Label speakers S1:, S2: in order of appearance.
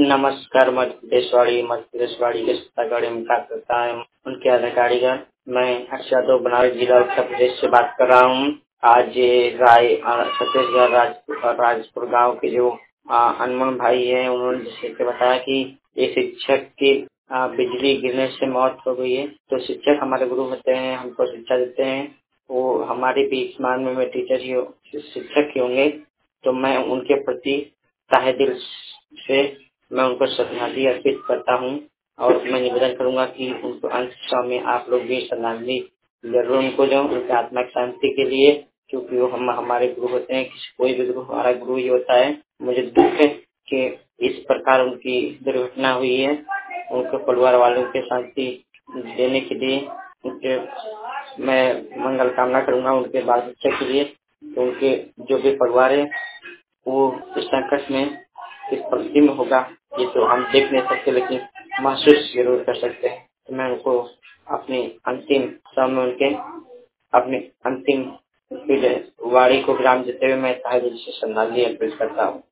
S1: नमस्कार मध्य प्रदेशवाड़ी के सत्तागढ़ में काम करता है उनके अधिकारीगण। मैं हर्ष यादव बनारस जिला उत्तर प्रदेश से बात कर रहा हूँ। आज छत्तीसगढ़ राजपुर गांव के जो अनमोल भाई हैं, उन्होंने जैसे बताया कि ये शिक्षक की बिजली गिरने से मौत हो गई है। तो शिक्षक हमारे गुरु होते हैं, हमको शिक्षा देते हैं। वो हमारे भी इस मान में टीचर ही शिक्षक ही होंगे। तो मैं उनके प्रति तहे दिल से मैं उनको श्रद्धांजलि अर्पित करता हूँ और मैं निवेदन करूंगा कि उनको अंत समय में आप लोग भी श्रद्धांजलि जरूर उनको जो उनकी आत्मा की शांति के लिए, क्योंकि वो हमारे गुरु होते हैं। कोई भी गुरु हमारा गुरु ही होता है। मुझे दुख है कि इस प्रकार उनकी दुर्घटना हुई है। उनके परिवार वालों के शांति देने के लिए उनके मैं मंगल कामना करूंगा उनके बाल बच्चे के लिए। तो उनके जो भी परिवार है वो इस संकट में किस परिस्थिति में होगा ये तो हम देख नहीं सकते, लेकिन महसूस जरूर कर सकते हैं। तो मैं उनको अपनी अंतिम समय उनके अपने अंतिम वाणी को विराम देते हुए मैं तहे दिल से श्रद्धांजलि अर्पित करता हूँ।